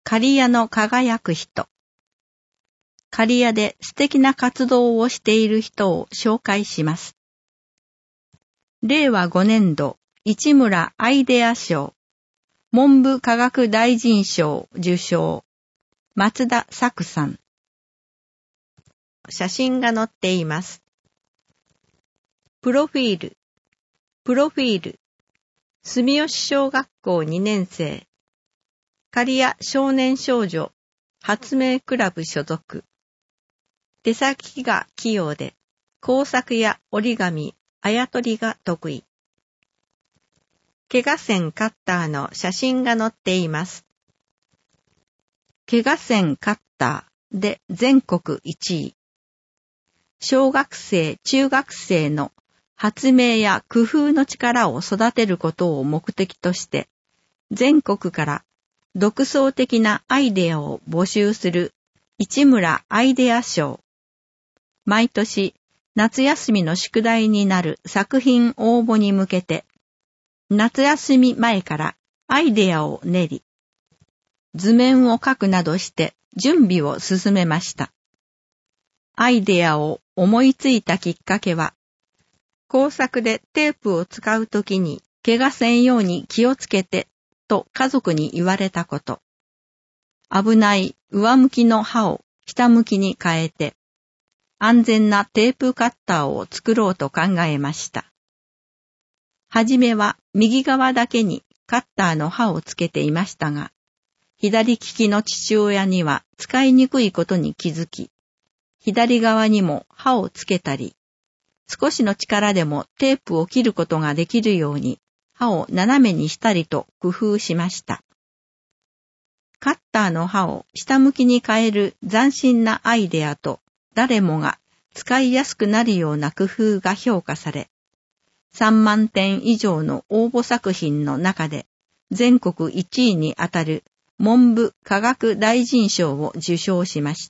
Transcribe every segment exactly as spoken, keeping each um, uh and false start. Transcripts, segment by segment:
刈谷の輝く人。刈谷で素敵な活動をしている人を紹介します。れいわごねんど市村アイデア賞、文部科学大臣賞受賞、松田作さん。写真が載っています。プロフィール。プロフィール。住吉小学校にねんせい。刈谷少年少女発明クラブ所属。手先が器用で、工作や折り紙、あやとりが得意。ケガ線カッターの写真が載っています。ケガ線カッターで全国いちい。小学生、中学生の発明や工夫の力を育てることを目的として、全国から独創的なアイデアを募集する市村アイデア賞。毎年夏休みの宿題になる作品応募に向けて、夏休み前からアイデアを練り、図面を描くなどして準備を進めました。アイデアを思いついたきっかけは、工作でテープを使うときに怪我せんように気をつけてと家族に言われたこと。危ない上向きの刃を下向きに変えて、安全なテープカッターを作ろうと考えました。はじめは右側だけにカッターの刃をつけていましたが、左利きの父親には使いにくいことに気づき、左側にも刃をつけたり、少しの力でもテープを切ることができるように刃を斜めにしたりと工夫しました。カッターの刃を下向きに変える斬新なアイデアと誰もが使いやすくなるような工夫が評価され、さんまんてん以上の応募作品の中で全国いちいにあたる文部科学大臣賞を受賞しました。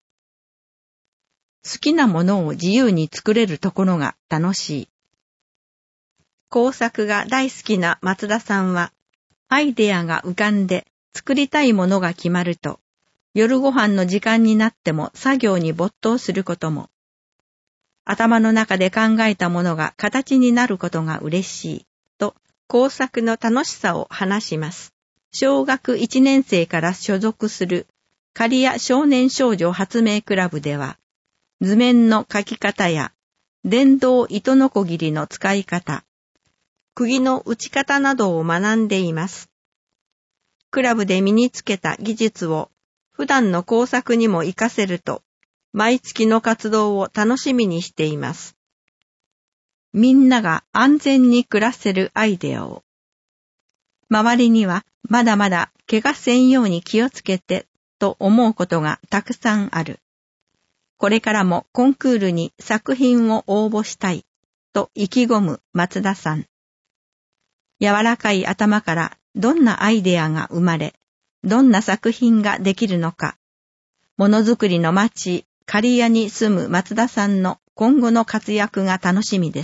好きなものを自由に作れるところが楽しい。工作が大好きな松田さんは、アイデアが浮かんで作りたいものが決まると、夜ご飯の時間になっても作業に没頭することも、頭の中で考えたものが形になることが嬉しい、と工作の楽しさを話します。小学いちねんせいから所属する刈谷少年少女発明クラブでは、図面の描き方や電動糸のこぎりの使い方、釘の打ち方などを学んでいます。クラブで身につけた技術を普段の工作にも活かせると、毎月の活動を楽しみにしています。みんなが安全に暮らせるアイデアを。周りにはまだまだ怪我せんように気をつけてと思うことがたくさんある。これからもコンクールに作品を応募したいと意気込む松田さん。柔らかい頭からどんなアイデアが生まれ、どんな作品ができるのか。ものづくりの町、刈谷に住む松田さんの今後の活躍が楽しみです。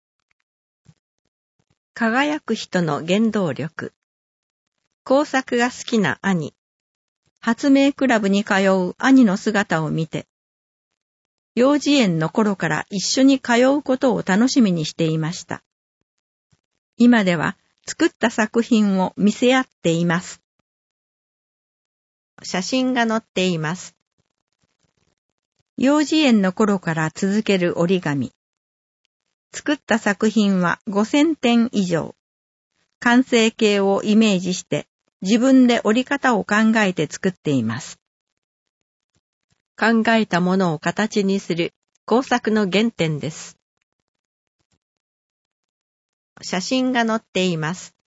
輝く人の原動力。工作が好きな兄。発明クラブに通う兄の姿を見て、幼稚園の頃から一緒に通うことを楽しみにしていました。今では作った作品を見せ合っています。写真が載っています。幼稚園の頃から続ける折り紙。作った作品はごせんてん以上。完成形をイメージして自分で折り方を考えて作っています。考えたものを形にする工作の原点です。写真が載っています。